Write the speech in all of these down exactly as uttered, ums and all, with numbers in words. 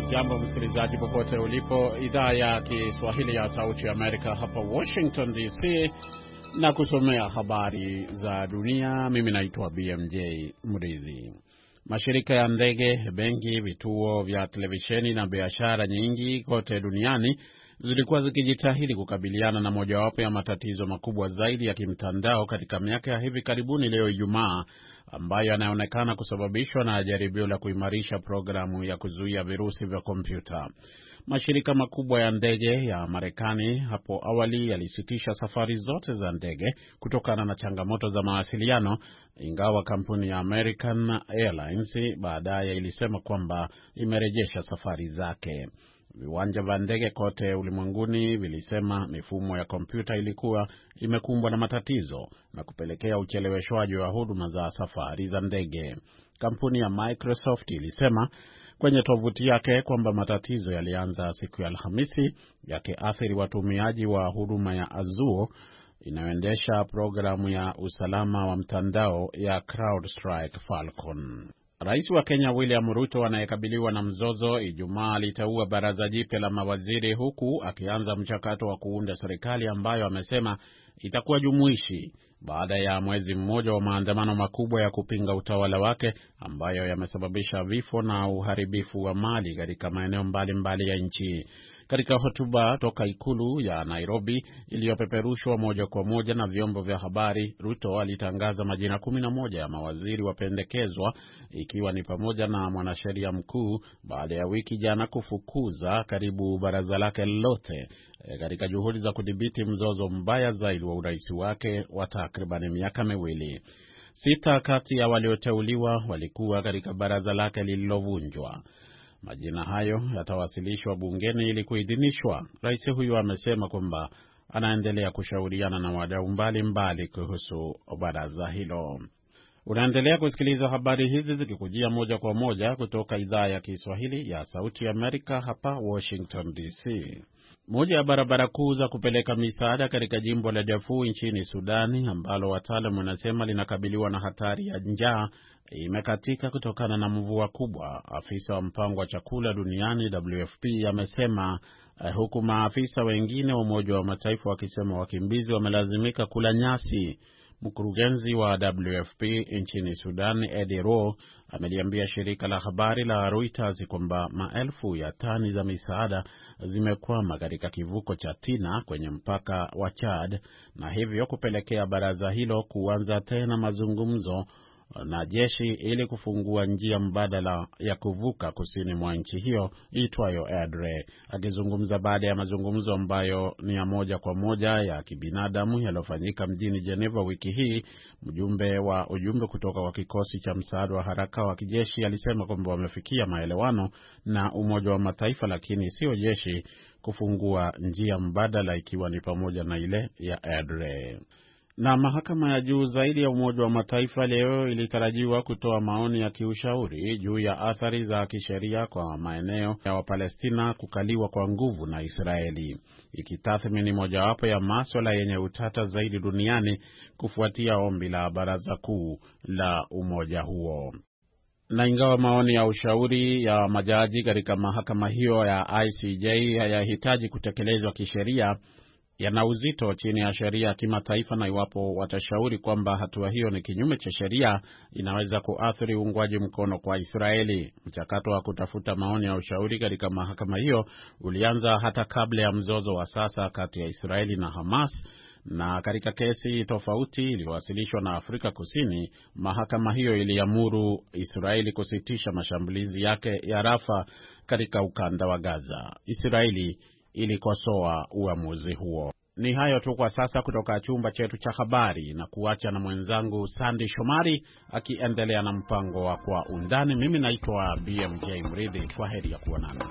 Hujambo msikilizaji popote ulipo. Idhaa ya Kiswahili ya Sauti ya Amerika hapa Washington D C na kusomea habari za dunia. Mimi naitwa B M J Mridhi. Mashirika ya ndege, benki, vituo vya televisheni na biashara nyingi kote duniani zilikuwa zikijitahidi kukabiliana na mojawapo ya matatizo makubwa zaidi ya kimtandao katika miaka ya hivi karibuni leo Ijumaa, ambayo yanaonekana kusababishwa na jaribio la kuimarisha programu ya kuzuia virusi vya kompyuta. Mashirika makubwa ya ndege ya Marekani hapo awali yalisitisha safari zote za ndege kutokana na changamoto za mawasiliano, ingawa kampuni ya American Airlines baadaye ilisema kwamba imerejesha safari zake. Viwanja vya ndege kote ulimwenguni vilisema mifumo ya kompyuta ilikuwa imekumbwa na matatizo na kupelekea ucheleweshwaji wa huduma za safari za ndege. Kampuni ya Microsoft ilisema kwenye tovuti yake kwamba matatizo yalianza siku ya Alhamisi, yakiathiri watumiaji wa huduma ya Azure inayoendesha programu ya usalama wa mtandao ya CrowdStrike Falcon. Rais wa Kenya William Ruto anayekabiliwa na mzozo Ijumaa aliteua baraza jipya la mawaziri, huku akianza mchakato wa kuunda serikali ambayo amesema itakuwa jumuishi baada ya mwezi mmoja wa maandamano makubwa ya kupinga utawala wake ambayo yamesababisha vifo na uharibifu wa mali katika maeneo mbalimbali ya nchi. Katika hotuba toka ikulu ya Nairobi iliyopeperushwa moja kwa moja na vyombo vya habari, Ruto alitangaza majina kumi na moja ya mawaziri wapendekezwa, ikiwa ni pamoja na mwanasheria mkuu, baada ya wiki jana kufukuza karibu baraza lake lote katika juhudi za kudhibiti mzozo mbaya zaidi wa urais wake wa takriban miaka miwili. Sita kati ya walioteuliwa walikuwa katika baraza lake lililovunjwa. Majina hayo yatawasilishwa bungeni ili kuidhinishwa. Rais huyu amesema kwamba anaendelea kushauriana na wadau mbalimbali kuhusu baraza hilo. Unaendelea kusikiliza habari hizi zikikujia moja kwa moja kutoka idhaa ya Kiswahili ya Sauti ya Amerika hapa Washington D C. Moja ya barabara kuu za kupeleka misaada katika jimbo la Darfur nchini Sudani, ambalo wataalamu wanasema linakabiliwa na hatari ya njaa, imekatika kutokana na mvua kubwa. Afisa wa mpango wa chakula duniani W F P amesema, uh, huku maafisa wengine wa Umoja wa Mataifa wakisema wakimbizi wamelazimika kula nyasi. Mkurugenzi wa W F P nchini Sudan, Eddie Rowe, ameliambia shirika la habari la Reuters kwamba maelfu ya tani za misaada zimekwama katika kivuko cha Tina kwenye mpaka wa Chad, na hivyo kupelekea baraza hilo kuanza tena mazungumzo na jeshi ili kufungua njia mbadala ya kuvuka kusini mwa nchi hiyo itwayo Adre. Akizungumza baada ya mazungumzo ambayo ni ya moja kwa moja ya kibinadamu yaliyofanyika mjini Geneva wiki hii, mjumbe wa ujumbe kutoka kwa kikosi cha msaada wa haraka wa kijeshi alisema kwamba wamefikia maelewano na Umoja wa Mataifa, lakini sio jeshi, kufungua njia mbadala ikiwa ni pamoja na ile ya Adre. Na mahakama ya juu zaidi ya Umoja wa Mataifa leo ilitarajiwa kutoa maoni ya kiushauri juu ya athari za kisheria kwa maeneo ya Wapalestina kukaliwa kwa nguvu na Israeli, ikitathmini mojawapo ya masuala yenye utata zaidi duniani kufuatia ombi la baraza kuu la umoja huo. Na ingawa maoni ya ushauri ya majaji katika mahakama hiyo ya I C J hayahitaji kutekelezwa kisheria, yana uzito chini ya sheria ya kimataifa, na iwapo watashauri kwamba hatua hiyo ni kinyume cha sheria, inaweza kuathiri uungwaji mkono kwa Israeli. Mchakato wa kutafuta maoni ya ushauri katika mahakama hiyo ulianza hata kabla ya mzozo wa sasa kati ya Israeli na Hamas, na katika kesi tofauti iliyowasilishwa na Afrika Kusini, mahakama hiyo iliamuru Israeli kusitisha mashambulizi yake ya Rafa katika ukanda wa Gaza. Israeli ilikosoa uamuzi huo. Ni hayo tu kwa sasa kutoka chumba chetu cha habari, na kuacha na mwenzangu Sandy Shomari akiendelea na mpango wa Kwa Undani. Mimi naitwa B M J Mridhi. Kwa heri ya kuonana.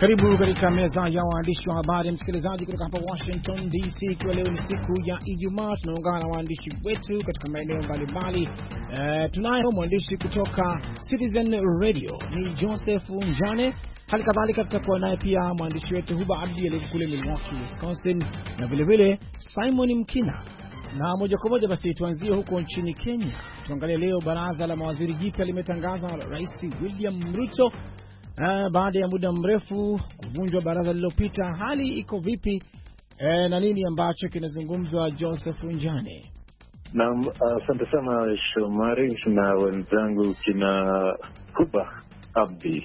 Karibu katika meza ya waandishi wa habari, msikilizaji, kutoka hapa Washington D C. Ikiwa leo ni siku ya Ijumaa, tunaungana na waandishi wetu katika maeneo mbalimbali. Uh, tunayo mwandishi kutoka Citizen Radio ni Joseph Njane. Hali kadhalika tutakuwa naye pia mwandishi wetu Huba Abdi aliye kule Milwaukee, Wisconsin, na vile vile Simon Mkina. Na moja kwa moja basi tuanzie huko nchini Kenya. Tuangalie leo baraza la mawaziri jipya limetangaza Rais William Ruto. Uh, baada ya muda mrefu kuvunjwa baraza lililopita, hali iko vipi uh, na nini ambacho kinazungumzwa, Joseph Njane? Naam, asante uh, sana Shomari na wenzangu kina Huba Abdi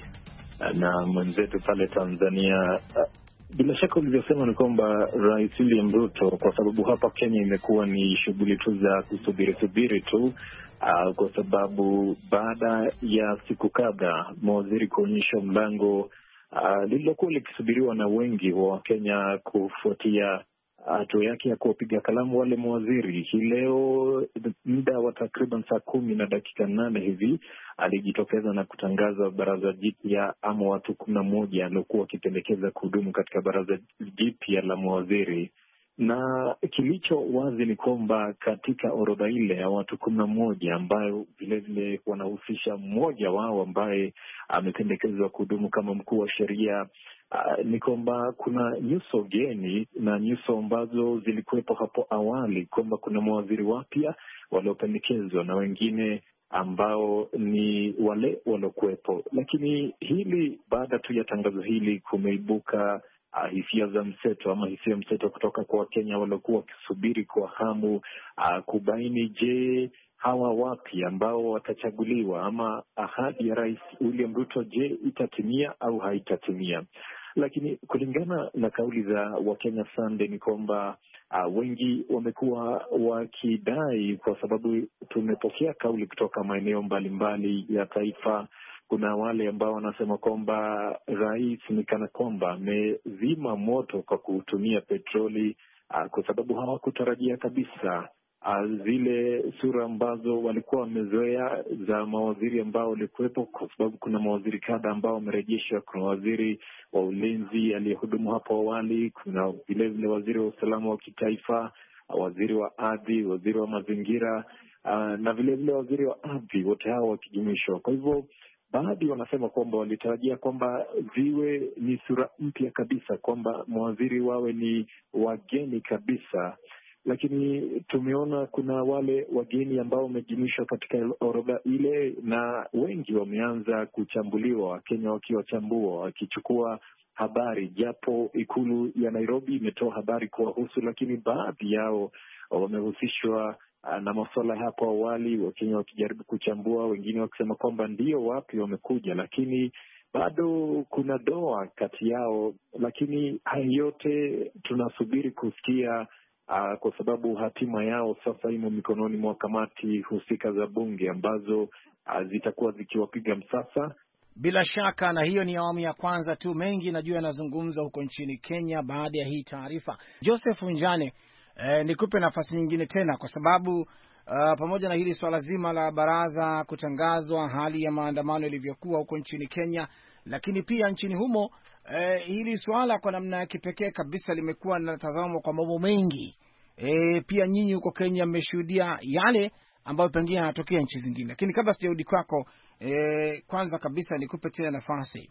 na mwenzetu pale Tanzania. Bila shaka ulivyosema ni kwamba Rais William Ruto, kwa sababu hapa Kenya imekuwa ni shughuli tu za kusubiri subiri tu, uh, kwa sababu baada ya siku kadhaa mawaziri kuonyesha mlango uh, lililokuwa likisubiriwa na wengi wa Kenya kufuatia hatua yake ya kuwapiga kalamu wale mawaziri, hii leo muda wa takriban saa kumi na dakika nane hivi alijitokeza na kutangaza baraza jipya ama watu kumi na moja aliokuwa wakipendekeza kuhudumu katika baraza jipya la mawaziri. Na kilicho wazi ni kwamba katika orodha ile ya watu kumi na moja ambayo vile vile wanahusisha mmoja wao ambaye amependekezwa kuhudumu kama mkuu wa sheria, Uh, ni kwamba kuna nyuso geni na nyuso ambazo zilikuwepo hapo awali, kwamba kuna mawaziri wapya waliopendekezwa na wengine ambao ni wale waliokuwepo. Lakini hili, baada tu ya tangazo hili, kumeibuka uh, hisia za mseto ama hisia mseto kutoka kwa Wakenya waliokuwa wakisubiri kwa hamu uh, kubaini, je, hawa wapi ambao watachaguliwa ama ahadi ya Rais William Ruto, je, itatimia au haitatimia? Lakini kulingana na kauli za Wakenya Sunday ni kwamba uh, wengi wamekuwa wakidai, kwa sababu tumepokea kauli kutoka maeneo mbalimbali ya taifa. Kuna wale ambao wanasema kwamba rais ni kana kwamba amezima moto kwa kutumia petroli, uh, kwa sababu hawakutarajia kabisa Uh, zile sura ambazo walikuwa wamezoea za mawaziri ambao walikuwepo, kwa sababu kuna mawaziri kadha ambao wamerejeshwa. Kuna waziri wa ulinzi aliyehudumu hapo awali, kuna vile vile waziri wa usalama wa kitaifa, uh, waziri wa ardhi, waziri wa mazingira, uh, na vile vile waziri wa ardhi, wote hao wakijumuishwa. Kwa hivyo baadhi wanasema kwamba walitarajia kwamba ziwe ni sura mpya kabisa, kwamba mawaziri wawe ni wageni kabisa. Lakini tumeona kuna wale wageni ambao wamejumuishwa katika orodha ile, na wengi wameanza kuchambuliwa, Wakenya wakiwachambua, wakichukua habari, japo ikulu ya Nairobi imetoa habari kuwahusu, lakini baadhi yao wamehusishwa na masuala hapo awali, Wakenya wakijaribu kuchambua, wengine wakisema kwamba ndio wapi wamekuja, lakini bado kuna doa kati yao. Lakini haya yote tunasubiri kusikia, Uh, kwa sababu hatima yao sasa imo mikononi mwa kamati husika za bunge ambazo uh, zitakuwa zikiwapiga msasa. Bila shaka, na hiyo ni awamu ya kwanza tu, mengi najua yanazungumza huko nchini Kenya baada ya hii taarifa. Joseph Njane, eh, nikupe nafasi nyingine tena, kwa sababu uh, pamoja na hili swala zima la baraza kutangazwa, hali ya maandamano ilivyokuwa huko nchini Kenya, lakini pia nchini humo Eh, hili swala kwa namna ya kipekee kabisa limekuwa linatazamwa kwa mambo mengi. Eh, pia nyinyi huko Kenya mmeshuhudia yale ambayo pengine yanatokea nchi zingine. Lakini kabla sijarudi kwako, eh, kwanza kabisa nikupe tena nafasi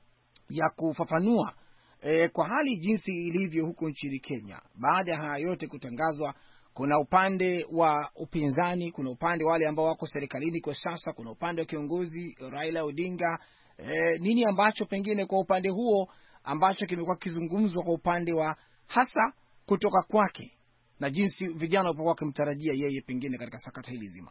ya kufafanua eh, kwa hali jinsi ilivyo huko nchini Kenya. Baada ya haya yote kutangazwa, kuna upande wa upinzani, kuna upande wale ambao wako serikalini kwa sasa, kuna upande wa kiongozi Raila Odinga. E, nini ambacho pengine kwa upande huo ambacho kimekuwa kizungumzwa kwa upande wa hasa kutoka kwake na jinsi vijana walipokuwa wakimtarajia yeye pengine katika sakata hili zima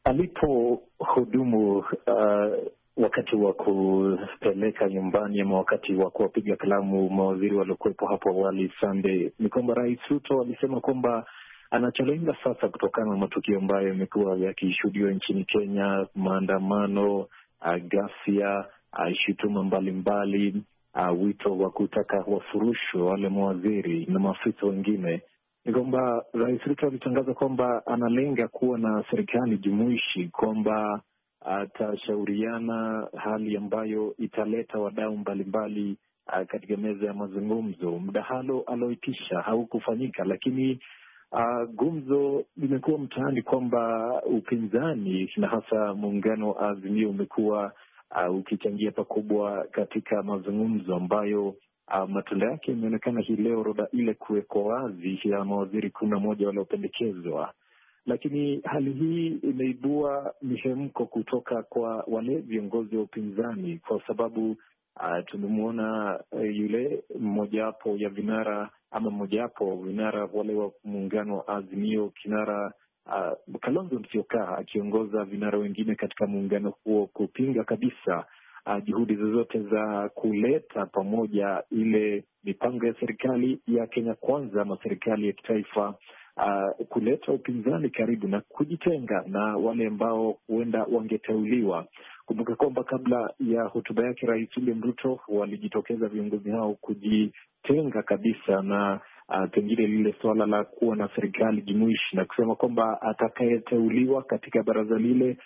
alipohudumu uh, wakati wa kupeleka nyumbani ama wakati wa kuwapiga kalamu mawaziri waliokuwepo hapo awali Sunday, ni kwamba Rais Ruto alisema kwamba anacholenga sasa, kutokana na matukio ambayo yamekuwa yakishuhudiwa nchini Kenya, maandamano, uh, ghasia, Uh, shutuma mbalimbali, uh, wito wa kutaka wafurushwe wale mawaziri na maafisa wengine, ni kwamba Rais Ruto alitangaza kwamba analenga kuwa na serikali jumuishi, kwamba atashauriana, hali ambayo italeta wadau mbalimbali uh, katika meza ya mazungumzo. Mdahalo aloitisha haukufanyika, lakini uh, gumzo limekuwa mtaani kwamba upinzani na hasa muungano wa Azimio umekuwa uh, ukichangia pakubwa katika mazungumzo ambayo uh, matunda yake imeonekana hii leo, orodha ile kuwekwa wazi ya mawaziri kumi na moja waliopendekezwa. Lakini hali hii imeibua mihemko kutoka kwa wale viongozi wa upinzani, kwa sababu uh, tumemwona uh, yule mmojawapo ya vinara ama mmojawapo vinara wale wa muungano wa Azimio, kinara uh, Kalonzo Musyoka, akiongoza vinara wengine katika muungano huo kupinga kabisa uh, juhudi zozote za kuleta pamoja ile mipango ya serikali ya Kenya Kwanza ama serikali ya kitaifa, Uh, kuleta upinzani karibu na kujitenga na wale ambao huenda wangeteuliwa. Kumbuka kwamba kabla ya hotuba yake Rais William Ruto walijitokeza viongozi hao kujitenga kabisa na uh, pengine lile suala la kuwa na serikali jumuishi, na kusema kwamba atakayeteuliwa katika baraza lile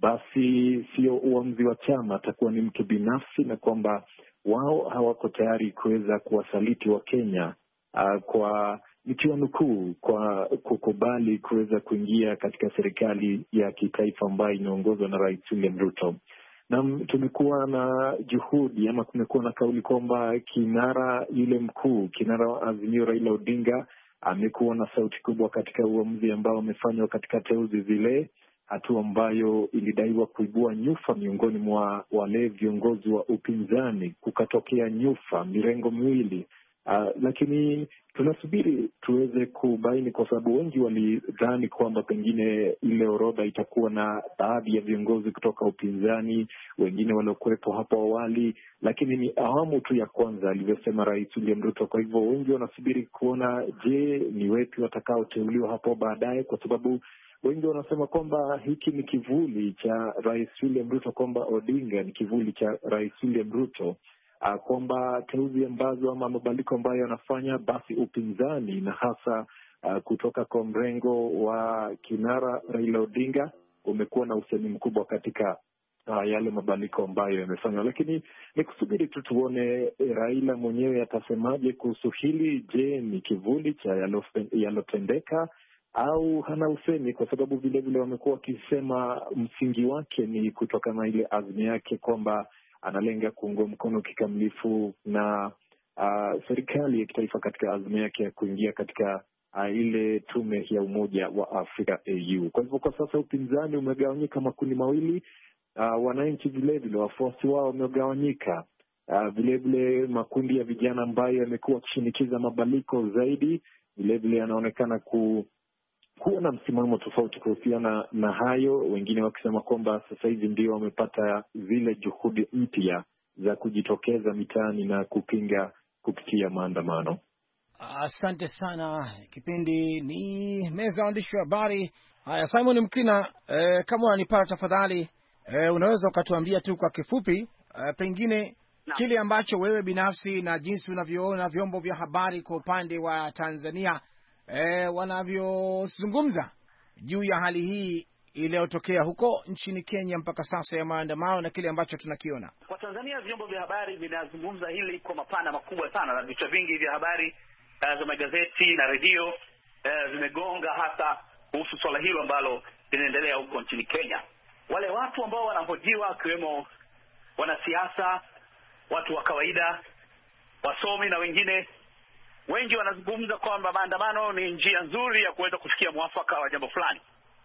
basi sio uamuzi wa chama, atakuwa ni mtu binafsi, na kwamba wao hawako tayari kuweza kuwasaliti wa Kenya uh, kwa michuano kuu kwa kukubali kuweza kuingia katika serikali ya kitaifa ambayo inaongozwa na Rais William Ruto. Na tumekuwa na juhudi ama kumekuwa na kauli kwamba kinara yule mkuu, kinara wa Azimio Raila Odinga, amekuwa na sauti kubwa katika uamuzi ambao umefanywa katika teuzi zile, hatua ambayo ilidaiwa kuibua nyufa miongoni mwa wale viongozi wa upinzani, kukatokea nyufa mirengo miwili. Uh, lakini tunasubiri tuweze kubaini, kwa sababu wengi walidhani kwamba pengine ile orodha itakuwa na baadhi ya viongozi kutoka upinzani, wengine waliokuwepo hapo awali, lakini ni awamu tu ya kwanza alivyosema Rais William Ruto. Kwa hivyo wengi wanasubiri kuona, je, ni wepi watakaoteuliwa hapo baadaye, kwa sababu wengi wanasema kwamba hiki ni kivuli cha Rais William Ruto, kwamba Odinga ni kivuli cha Rais William Ruto. Uh, kwamba teuzi ambazo ama mabadiliko ambayo yanafanya, basi upinzani na hasa uh, kutoka kwa mrengo wa kinara Raila Odinga umekuwa na usemi mkubwa katika uh, yale mabadiliko ambayo yamefanywa. Lakini ni kusubiri tu tuone Raila mwenyewe atasemaje kuhusu hili. Je, ni kivuli cha yalotendeka au hana usemi? Kwa sababu vile vile wamekuwa wakisema msingi wake ni kutokana na ile azmi yake kwamba analenga kuungwa mkono kikamilifu na uh, serikali ya kitaifa katika azma yake ya kuingia katika uh, ile tume ya Umoja wa Afrika A U. Kwa hivyo kwa sasa upinzani umegawanyika makundi mawili, uh, wananchi vile vile wafuasi wao wamegawanyika, uh, vile vile makundi ya vijana ambayo yamekuwa kushinikiza mabadiliko zaidi vile vile yanaonekana ku kuwa na msimamo tofauti kuhusiana na hayo, wengine wakisema kwamba sasa hivi ndio wamepata zile juhudi mpya za kujitokeza mitaani na kupinga kupitia maandamano. Asante sana. Kipindi ni meza ya waandishi wa habari. Haya, Simon Mkina, eh, kama unanipata tafadhali, eh, unaweza ukatuambia tu kwa kifupi eh, pengine na kile ambacho wewe binafsi na jinsi unavyoona vyombo vya habari kwa upande wa Tanzania E, wanavyozungumza juu ya hali hii iliyotokea huko nchini Kenya mpaka sasa ya maandamano na kile ambacho tunakiona kwa Tanzania. Vyombo vya habari vinazungumza hili kwa mapana makubwa sana, na vichwa vingi vya habari uh, za magazeti na redio uh, vimegonga hasa kuhusu swala hilo ambalo linaendelea huko nchini Kenya. Wale watu ambao wanahojiwa, akiwemo wanasiasa, watu wa kawaida, wasomi na wengine, wengi wanazungumza kwamba maandamano ni njia nzuri ya kuweza kufikia mwafaka wa jambo fulani,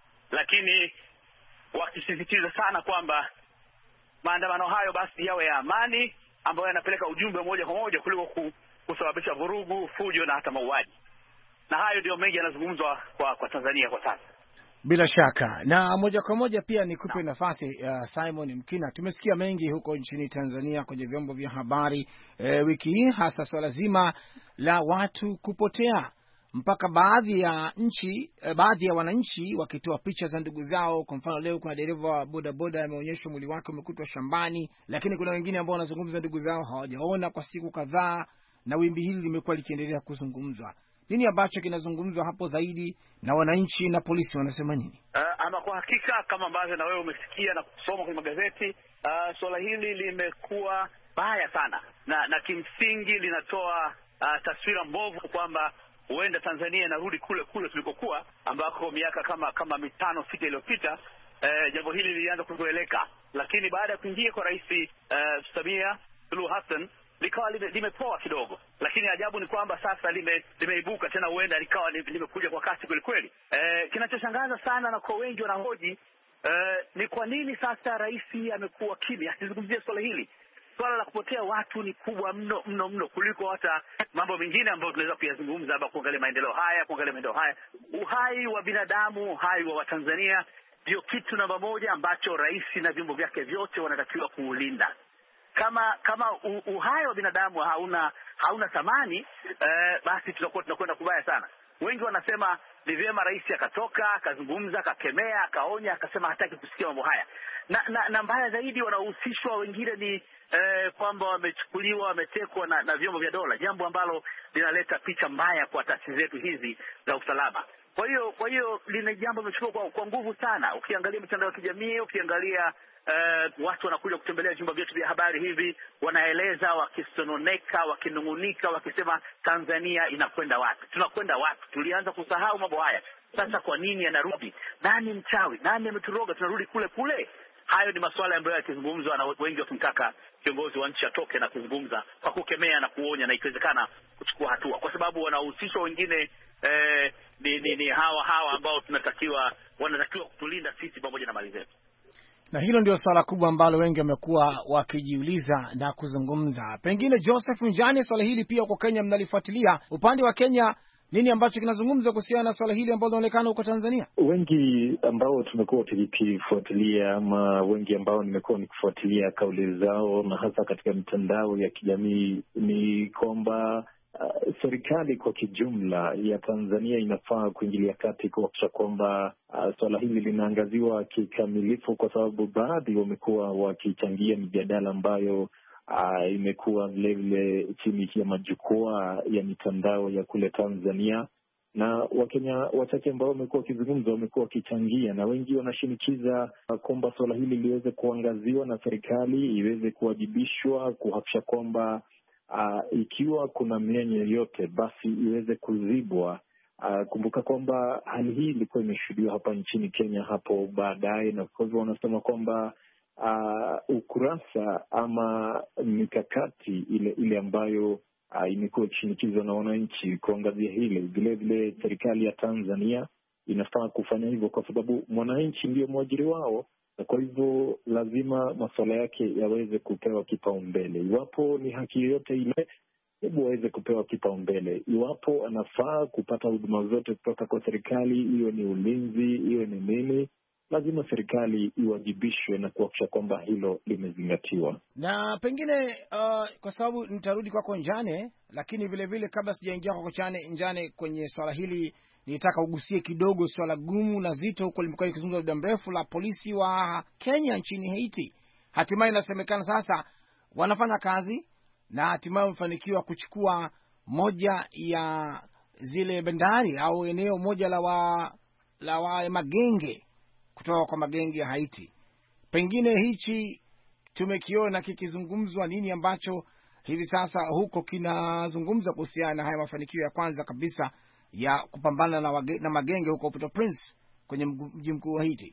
lakini wakisisitiza sana kwamba maandamano hayo basi yawe ya amani, ambayo yanapeleka ujumbe moja kwa moja kuliko kusababisha vurugu, fujo na hata mauaji. Na hayo ndio mengi yanazungumzwa kwa kwa Tanzania kwa sasa. Bila shaka, na moja kwa moja pia nikupe nafasi uh, Simon Mkina. Tumesikia mengi huko nchini Tanzania kwenye vyombo vya habari e, wiki hii, hasa swala zima la watu kupotea, mpaka baadhi ya nchi e, baadhi ya wananchi wakitoa picha za ndugu zao. Kwa mfano leo kuna dereva wa bodaboda ameonyeshwa mwili wake umekutwa shambani, lakini kuna wengine ambao wanazungumza ndugu zao hawajaona kwa siku kadhaa, na wimbi hili limekuwa likiendelea kuzungumzwa. Nini ambacho kinazungumzwa hapo zaidi, na wananchi na polisi wanasema nini? Uh, ama kwa hakika kama ambavyo na wewe umesikia na kusoma kwenye magazeti, uh, swala hili limekuwa baya sana, na na kimsingi linatoa uh, taswira mbovu kwamba huenda Tanzania inarudi kule kule tulikokuwa, ambako miaka kama kama mitano sita iliyopita eh, jambo hili lilianza kuzoeleka. Lakini baada ya kuingia kwa Rais uh, Samia Suluhu Hassan likawa lime, limepoa kidogo, lakini ajabu ni kwamba sasa lime, limeibuka tena, huenda likawa limekuja kwa kasi kweli kweli. Eh, kinachoshangaza sana na kwa wengi wanahoji eh, ni kwa nini sasa rais amekuwa kimya, asizungumzie swala hili. Swala la kupotea watu ni kubwa mno mno mno kuliko hata mambo mengine ambayo tunaweza kuyazungumza, hapa kuangalia maendeleo haya, kuangalia maendeleo haya. Uhai wa binadamu, uhai wa Watanzania ndio kitu namba moja ambacho rais na vyombo vyake vyote wanatakiwa kuulinda. Kama kama uhai wa binadamu hauna hauna thamani, eh, basi tutakuwa tunakwenda kubaya sana. Wengi wanasema ni vyema rais akatoka akazungumza, akakemea, akaonya, akasema hataki kusikia mambo haya. Na, na, na mbaya zaidi wanahusishwa wengine ni eh, kwamba wamechukuliwa, wametekwa na, na vyombo vya dola, jambo ambalo linaleta picha mbaya kwa taasisi zetu hizi za usalama. Kwa hiyo kwa hiyo lina jambo limechukua kwa, kwa nguvu sana. Ukiangalia mitandao ya kijamii, ukiangalia Uh, watu wanakuja kutembelea vyumba vyetu vya habari hivi, wanaeleza wakisononeka, wakinungunika, wakisema Tanzania inakwenda wapi? Tunakwenda wapi? Tulianza kusahau mambo haya. Sasa kwa nini yanarudi? Nani mchawi? Nani ameturoga? Tunarudi kule kule. Hayo ni masuala ambayo yakizungumzwa na wengi wakimtaka kiongozi wa nchi atoke na kuzungumza kwa kukemea na kuonya na ikiwezekana kuchukua hatua, kwa sababu wanahusishwa wengine eh, ni, ni, ni hawa hawa ambao tunatakiwa wanatakiwa kutulinda sisi pamoja na mali zetu. Na hilo ndio swala kubwa ambalo wengi wamekuwa wakijiuliza na kuzungumza. Pengine Joseph Njane, swala hili pia kwa Kenya mnalifuatilia. Upande wa Kenya nini ambacho kinazungumza kuhusiana na swala hili ambalo linaonekana huko Tanzania? Wengi ambao tumekuwa tukifuatilia, ama wengi ambao nimekuwa nikifuatilia kauli zao na hasa katika mitandao ya kijamii, ni kwamba Uh, serikali kwa kijumla ya Tanzania inafaa kuingilia kati kuhakikisha kwamba uh, swala hili linaangaziwa kikamilifu, kwa sababu baadhi wamekuwa wakichangia mijadala ambayo uh, imekuwa vilevile chini ya majukwaa ya mitandao ya kule Tanzania, na Wakenya wachache ambao wamekuwa wakizungumza wamekuwa wakichangia, na wengi wanashinikiza uh, kwamba swala hili liweze kuangaziwa na serikali iweze kuwajibishwa, kuhakikisha kwamba Uh, ikiwa kuna mianya yoyote basi iweze kuzibwa. Uh, kumbuka kwamba hali hii ilikuwa imeshuhudiwa hapa nchini Kenya hapo baadaye, na kwa hivyo wanasema kwamba uh, ukurasa ama mikakati ile ile ambayo uh, imekuwa ikishinikizwa na wananchi kuangazia hili, vile vile serikali ya Tanzania inafaa kufanya hivyo, kwa sababu mwananchi ndio mwajiri wao, na kwa hivyo lazima masuala yake yaweze kupewa kipaumbele. Iwapo ni haki yoyote ile, hebu waweze kupewa kipaumbele. Iwapo anafaa kupata huduma zote kutoka kwa serikali, hiyo ni ulinzi, hiyo ni nini, lazima serikali iwajibishwe na kuhakikisha kwamba hilo limezingatiwa. Na pengine uh, kwa sababu nitarudi kwako Njane, lakini vile vile kabla sijaingia kwako Njane kwenye swala hili, nitaka ugusie kidogo swala gumu na zito huko limekuwa likizungumzwa muda mrefu la polisi wa Kenya nchini Haiti. Hatimaye inasemekana sasa wanafanya kazi na hatimaye wamefanikiwa kuchukua moja ya zile bandari au eneo moja la wa, la wa magenge kutoka kwa magenge ya Haiti. Pengine hichi tumekiona kikizungumzwa, nini ambacho hivi sasa huko kinazungumza kuhusiana na haya mafanikio ya kwanza kabisa ya kupambana na, wage, na magenge huko Port-au-Prince kwenye mji mkuu wa Haiti?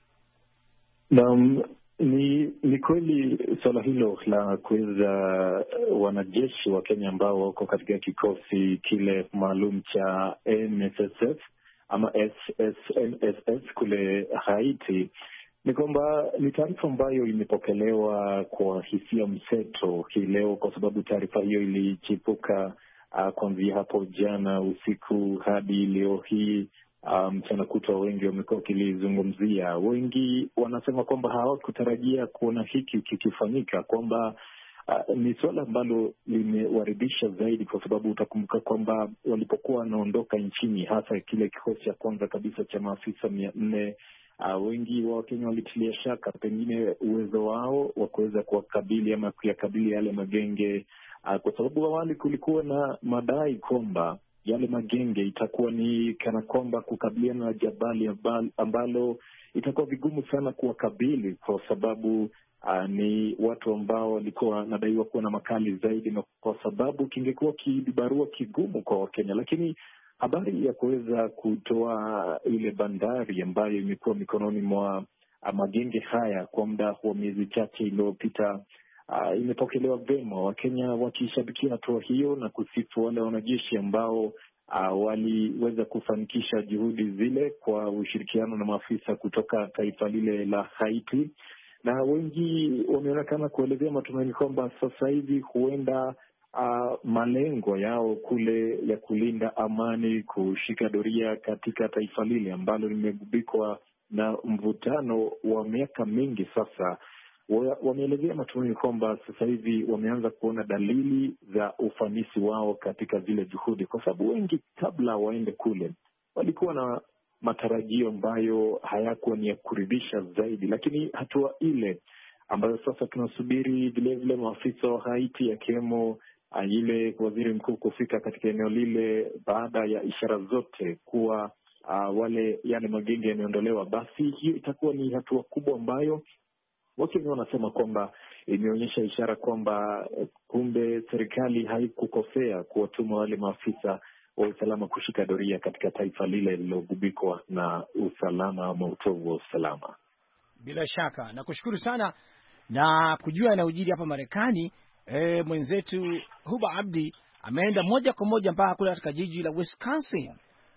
Naam, ni ni kweli swala hilo la kuweza wanajeshi wa Kenya ambao wako katika kikosi kile maalum cha N S S F ama S S N S S kule Haiti, ni kwamba ni taarifa ambayo imepokelewa kwa hisia mseto hii leo, kwa sababu taarifa hiyo ilichipuka Uh, kuanzia hapo jana usiku hadi leo hii mchana um, kutwa. Wengi wamekuwa wakilizungumzia. Wengi wanasema kwamba hawakutarajia kuona hiki kikifanyika, kwamba uh, ni suala ambalo limewaridhisha zaidi, kwa sababu utakumbuka kwamba walipokuwa wanaondoka nchini, hasa kile kikosi cha kwanza kabisa cha maafisa mia nne, uh, wengi wa Wakenya walitilia shaka pengine uwezo wao wa kuweza kuwakabili ama kuyakabili yale magenge. Uh, kwa sababu awali kulikuwa na madai kwamba yale magenge, itakuwa ni kana kwamba kukabiliana na jabali ambalo itakuwa vigumu sana kuwakabili, kwa sababu uh, ni watu ambao walikuwa wanadaiwa kuwa na makali zaidi, na kwa sababu kingekuwa kibarua kigumu kwa Wakenya. Lakini habari ya kuweza kutoa ile bandari ambayo imekuwa mikononi mwa uh, magenge haya kwa muda wa miezi chache iliyopita uh, imepokelewa vyema, Wakenya wakishabikia hatua hiyo na kusifu wale wanajeshi ambao Uh, waliweza kufanikisha juhudi zile kwa ushirikiano na maafisa kutoka taifa lile la Haiti, na wengi wameonekana kuelezea matumaini kwamba sasa hivi huenda uh, malengo yao kule ya kulinda amani, kushika doria katika taifa lile ambalo limegubikwa na mvutano wa miaka mingi sasa, wameelezea matumaini kwamba sasa hivi wameanza kuona dalili za ufanisi wao katika zile juhudi, kwa sababu wengi kabla waende kule walikuwa na matarajio ambayo hayakuwa ni ya kuridhisha zaidi. Lakini hatua ile ambayo sasa tunasubiri vilevile maafisa wa Haiti, yakiwemo ile waziri mkuu kufika katika eneo lile baada ya ishara zote kuwa uh, wale yale magenge yameondolewa, basi hiyo itakuwa ni hatua kubwa ambayo Wakenya wanasema kwamba imeonyesha ishara kwamba kumbe serikali haikukosea kuwatuma wale maafisa wa usalama kushika doria katika taifa lile lililogubikwa na usalama ama utovu wa usalama. Bila shaka nakushukuru sana na kujua yanayojiri hapa Marekani. E, mwenzetu Huba Abdi ameenda moja kwa moja mpaka kule katika jiji la Wisconsin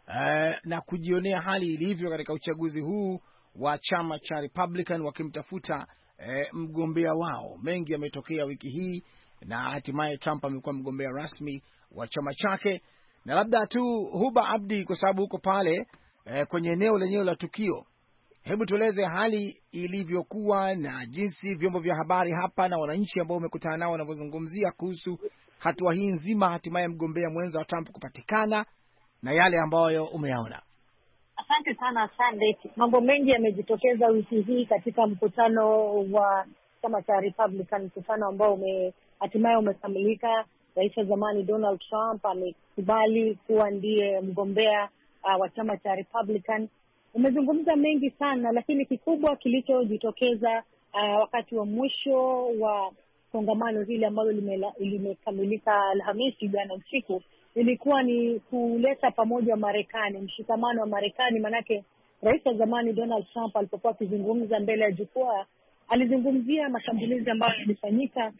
e, na kujionea hali ilivyo katika uchaguzi huu wa chama cha Republican wakimtafuta e, mgombea wao. Mengi yametokea wiki hii na hatimaye Trump amekuwa mgombea rasmi wa chama chake. Na labda tu Huba Abdi, kwa sababu huko pale e, kwenye eneo lenyewe la tukio, hebu tueleze hali ilivyokuwa na jinsi vyombo vya habari hapa na wananchi ambao umekutana nao wanavyozungumzia kuhusu hatua hii nzima, hatimaye mgombea mwenza wa Trump kupatikana na yale ambayo umeyaona. Asante sana Sunday. Mambo mengi yamejitokeza wiki hii katika mkutano wa chama cha Republican, mkutano ambao ume hatimaye umekamilika. Rais wa zamani Donald Trump amekubali kuwa ndiye mgombea uh, wa chama cha Republican. Umezungumza mengi sana, lakini kikubwa kilichojitokeza uh, wakati wa mwisho wa kongamano hili ambalo limekamilika Alhamisi jana usiku ilikuwa ni kuleta pamoja Marekani, mshikamano wa Marekani. Manake rais wa zamani Donald Trump alipokuwa akizungumza mbele ya jukwaa alizungumzia mashambulizi ambayo yalifanyika,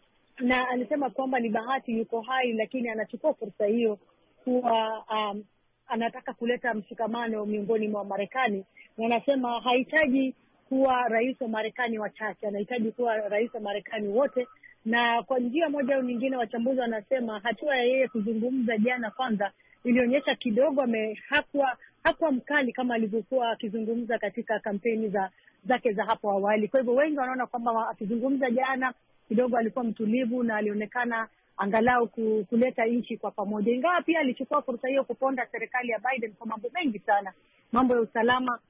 na alisema kwamba ni bahati yuko hai, lakini anachukua fursa hiyo kuwa um, anataka kuleta mshikamano miongoni mwa Marekani, na anasema hahitaji kuwa rais wa Marekani wachache, anahitaji kuwa rais wa Marekani wote. Na kwa njia moja au nyingine, wachambuzi wanasema hatua ya yeye kuzungumza jana kwanza ilionyesha kidogo ame hakuwa hakuwa mkali kama alivyokuwa akizungumza katika kampeni za zake za hapo awali. Kwa hivyo wengi wanaona kwamba akizungumza jana kidogo alikuwa mtulivu na alionekana angalau kuleta nchi kwa pamoja, ingawa pia alichukua fursa hiyo kuponda serikali ya Biden kwa mambo mengi sana, mambo ya usalama,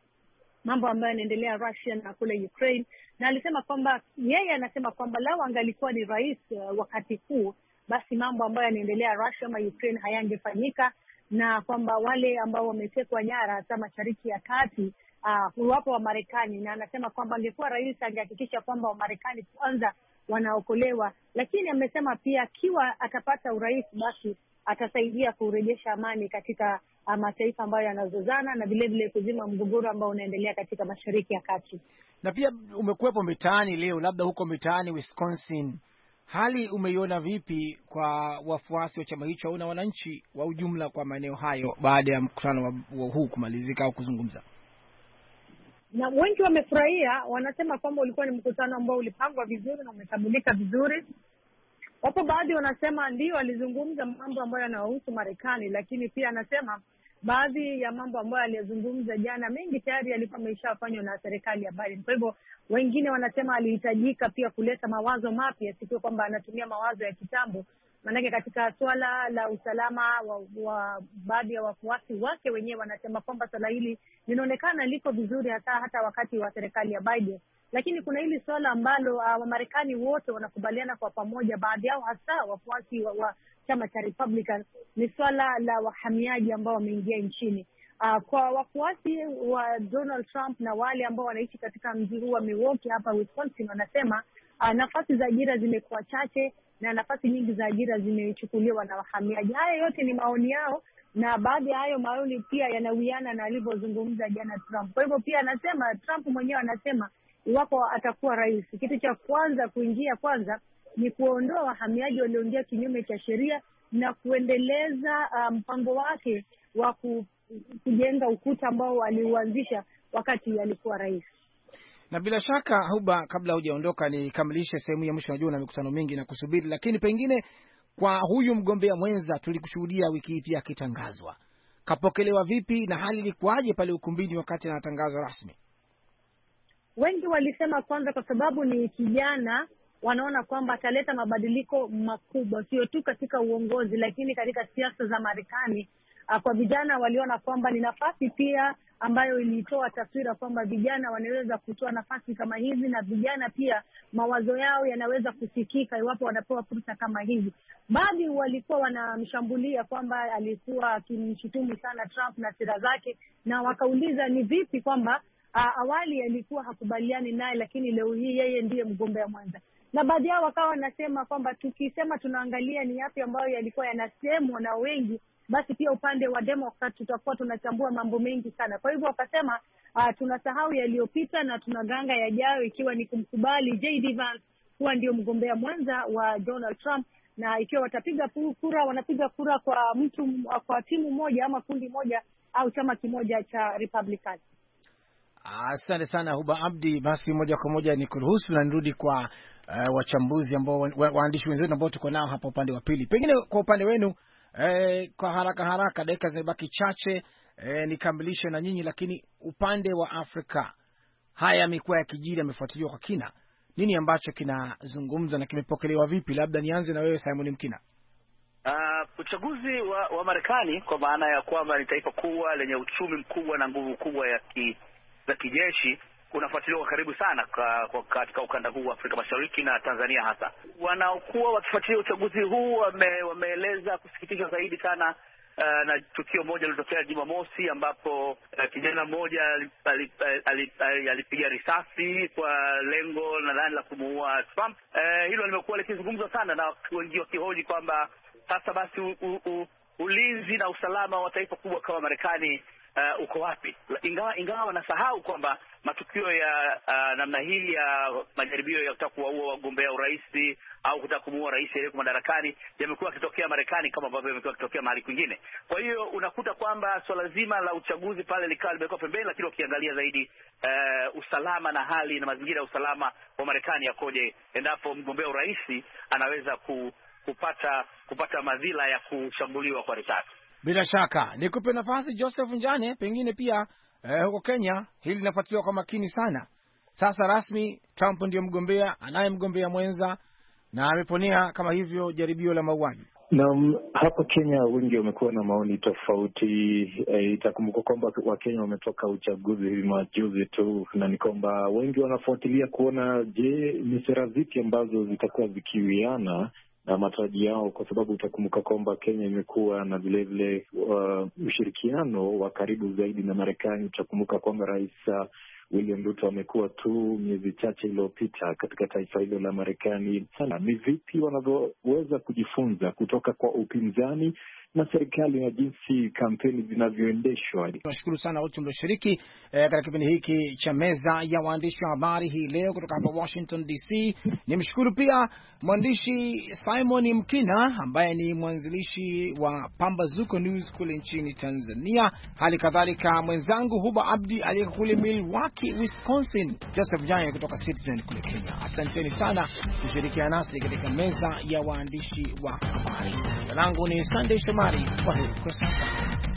mambo ambayo yanaendelea Russia na kule Ukraine. Na alisema kwamba yeye anasema kwamba lao angalikuwa ni rais uh, wakati huu, basi mambo ambayo yanaendelea Russia ama Ukraine hayangefanyika, na kwamba wale ambao wametekwa nyara hasa Mashariki ya Kati uh, wapo wa Marekani, na anasema kwamba angekuwa rais angehakikisha kwamba wa Marekani kwanza wanaokolewa. Lakini amesema pia kiwa atapata urais, basi atasaidia kurejesha amani katika uh, mataifa ambayo yanazozana na vile vile kuzima mgogoro ambao unaendelea katika Mashariki ya Kati. Na pia umekuwepo mitaani leo, labda huko mitaani Wisconsin, hali umeiona vipi kwa wafuasi wa chama hicho na wananchi wa ujumla kwa maeneo hayo baada ya mkutano wa huu kumalizika au kuzungumza? Na wengi wamefurahia, wanasema kwamba ulikuwa ni mkutano ambao ulipangwa vizuri na umekamilika vizuri. Wapo baadhi wanasema ndio alizungumza mambo ambayo yanahusu Marekani, lakini pia anasema baadhi ya mambo ambayo aliyazungumza jana mengi tayari yalikuwa yameshafanywa na serikali ya Biden. Kwa hivyo wengine wanasema alihitajika pia kuleta mawazo mapya, sio kwamba anatumia mawazo ya kitambo. Maanake katika swala la usalama wa, wa baadhi ya wafuasi wake wenyewe wanasema kwamba swala hili linaonekana liko vizuri hata hata wakati wa serikali ya Biden. Lakini kuna hili swala ambalo uh, Wamarekani wote wanakubaliana kwa pamoja, baadhi yao hasa wafuasi wa, wa chama cha Republican, ni swala la wahamiaji ambao wameingia nchini. Uh, kwa wafuasi wa Donald Trump na wale ambao wanaishi katika mji huu wa Milwaukee hapa Wisconsin, wanasema uh, nafasi za ajira zimekuwa chache na nafasi nyingi za ajira zimechukuliwa na wahamiaji. Haya yote ni maoni yao, na baadhi ya hayo maoni pia yanawiana na alivyozungumza jana Trump. Kwa hivyo pia anasema, Trump mwenyewe anasema iwapo atakuwa rais, kitu cha kwanza kuingia kwanza ni kuondoa wahamiaji walioingia kinyume cha sheria na kuendeleza mpango um, wake wa kujenga ukuta ambao aliuanzisha wakati alikuwa rais. Na bila shaka Huba, kabla hujaondoka nikamilishe sehemu ya mwisho, najua na mikutano mingi na kusubiri, lakini pengine kwa huyu mgombea mwenza tulikushuhudia wiki hii pia akitangazwa, kapokelewa vipi na hali ilikuwaje pale ukumbini wakati anatangazwa rasmi? Wengi walisema kwanza, kwa sababu ni kijana, wanaona kwamba ataleta mabadiliko makubwa, sio tu katika uongozi lakini katika siasa za Marekani. Kwa vijana waliona kwamba ni nafasi pia ambayo ilitoa taswira kwamba vijana wanaweza kutoa nafasi kama hizi, na vijana pia mawazo yao yanaweza kusikika iwapo wanapewa fursa kama hizi. Baadhi walikuwa wanamshambulia kwamba alikuwa akimshutumu sana Trump na sera zake, na wakauliza ni vipi kwamba uh, awali alikuwa hakubaliani naye, lakini leo hii yeye ndiye mgombea mwenza. Na baadhi yao wakawa wanasema kwamba tukisema tunaangalia ni yapi ambayo yalikuwa yanasemwa na wengi, basi pia upande wa Democrat tutakuwa tunachambua mambo mengi sana. Kwa hivyo wakasema uh, tunasahau yaliyopita na tunaganga yajayo, ikiwa ni kumkubali J D Vance kuwa ndio mgombea mwenza wa Donald Trump, na ikiwa watapiga kura, wanapiga kura kwa mtu, kwa timu moja ama kundi moja au chama kimoja cha Republican. Asante sana Huba Abdi. Basi moja kwa moja ni kuruhusu na nirudi kwa uh, wachambuzi ambao wa, waandishi wenzetu ambao tuko nao hapa upande wa pili. Pengine kwa upande wenu eh, kwa haraka haraka, dakika zimebaki chache, eh, nikamilishe na nyinyi, lakini upande wa Afrika haya yamekuwa yakijiri, yamefuatiliwa kwa kina. Nini ambacho kinazungumzwa na kimepokelewa vipi? Labda nianze na wewe Simon Mkina. Uh, uchaguzi wa, wa Marekani, kwa maana ya kwamba ni taifa kubwa lenye uchumi mkubwa na nguvu kubwa ya ki, za kijeshi, unafuatiliwa kwa karibu sana kwa, kwa katika ukanda huu wa Afrika Mashariki na Tanzania hasa. Wanaokuwa wakifuatilia uchaguzi huu wame, wameeleza kusikitishwa zaidi sana uh, na tukio moja lilotokea Jumamosi, ambapo uh, kijana mmoja alipiga risasi kwa lengo nadhani la kumuua Trump. Uh, hilo limekuwa likizungumzwa sana na wengi wakihoji kwamba sasa basi u, u, u, ulinzi na usalama wa taifa kubwa kama Marekani Uh, uko wapi? Ingawa ingawa wanasahau kwamba matukio ya uh, namna hii ya majaribio ya kutaka kuwaua wagombea urais au kutaka kumuua rais aliyeko madarakani yamekuwa yakitokea Marekani kama ambavyo yamekuwa yakitokea mahali kwingine. Kwa hiyo unakuta kwamba swala zima la uchaguzi pale likawa limekuwa pembeni, lakini ukiangalia zaidi uh, usalama na hali na mazingira ya usalama wa Marekani yakoje endapo mgombea urais anaweza ku, kupata kupata madhila ya kushambuliwa kwa risasi. Bila shaka nikupe nafasi Joseph Njane, pengine pia eh, huko Kenya hili linafuatiliwa kwa makini sana. Sasa rasmi Trump ndio mgombea, anaye mgombea mwenza na ameponea kama hivyo jaribio la mauaji. Na hapa Kenya wengi wamekuwa na maoni tofauti. E, itakumbuka kwamba Wakenya wametoka uchaguzi hivi majuzi tu, na ni kwamba wengi wanafuatilia kuona je, ni sera zipi ambazo zitakuwa zikiwiana na matarajio yao, kwa sababu utakumbuka kwamba Kenya imekuwa na vile vile uh, ushirikiano wa karibu zaidi na Marekani. Utakumbuka kwamba Rais uh, William Ruto amekuwa tu miezi chache iliyopita katika taifa hilo la Marekani. Sana ni vipi wanavyoweza kujifunza kutoka kwa upinzani na serikali na jinsi kampeni zinavyoendeshwa. Tunashukuru sana wote mlioshiriki eh, katika kipindi hiki cha meza ya waandishi wa habari hii leo kutoka hapa Washington D C. Nimshukuru pia mwandishi Simon Mkina ambaye ni mwanzilishi wa Pambazuko News kule nchini Tanzania, hali kadhalika mwenzangu Huba Abdi aliyeko kule Milwaukee, Wisconsin, Joseph Jaya kutoka Citizen kule Kenya. Asanteni sana kushirikiana nasi katika meza ya waandishi wa habari. Jina langu ni Sunday Shomari. Kwa heri kwa sasa.